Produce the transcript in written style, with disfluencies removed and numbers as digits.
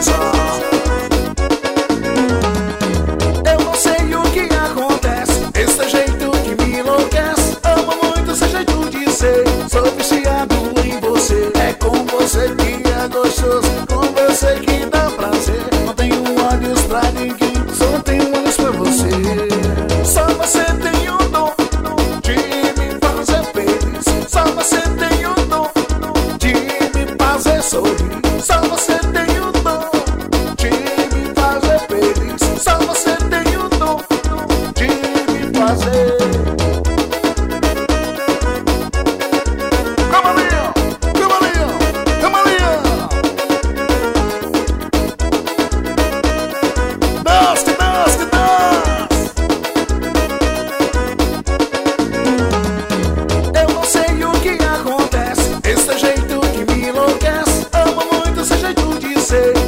só. Eu não sei o que acontece, esse jeito que me enlouquece. Amo muito esse jeito de ser, sou viciado em você. É com você que é gostoso, com você que dá prazer. Não tenho olhos pra ninguém, só tenho olhos pra você. Só você tem o dom de me fazer feliz. Só você tem o dom de me fazer sorrir. Só você tem o dom de me fazer feliz. Só você tem o dom de me fazer. Camalinha, camalinha, camalinha. Dance, dance, dance. Eu não sei o que acontece, esse jeito que me enlouquece. Amo muito esse jeito de ser,